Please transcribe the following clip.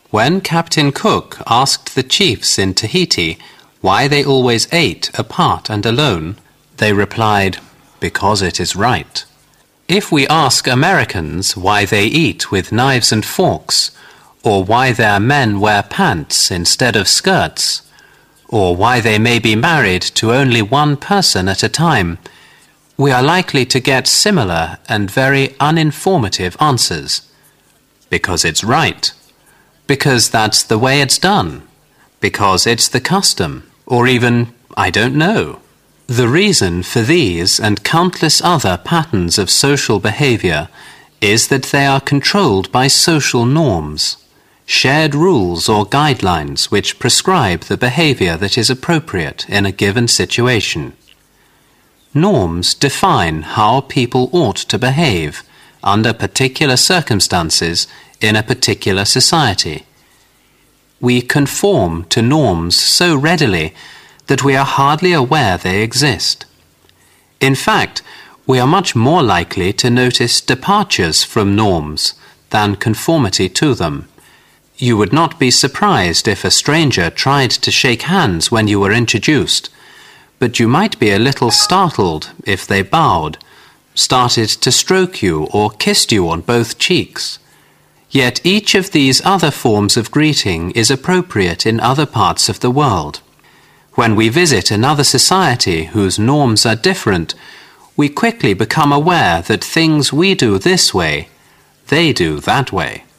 When Captain Cook asked the chiefs in Tahiti why they always ate apart and alone, they replied, "Because it is right." If we ask Americans why they eat with knives and forks, or why their men wear pants instead of skirts, or why they may be married to only one person at a time, we are likely to get similar and very uninformative answers. Because it's right. Because that's the way it's done. Because it's the custom. Or even, I don't know. The reason for these and countless other patterns of social behavior is that they are controlled by social norms, shared rules or guidelines which prescribe the behavior that is appropriate in a given situation. Norms define how people ought to behave under particular circumstances in a particular society. We conform to norms so readily that we are hardly aware they exist. In fact, we are much more likely to notice departures from norms than conformity to them. You would not be surprised if a stranger tried to shake hands when you were introduced, but you might be a little startled if they bowed, started to stroke you or kissed you on both cheeks. Yet each of these other forms of greeting is appropriate in other parts of the world. When we visit another society whose norms are different, we quickly become aware that things we do this way, they do that way.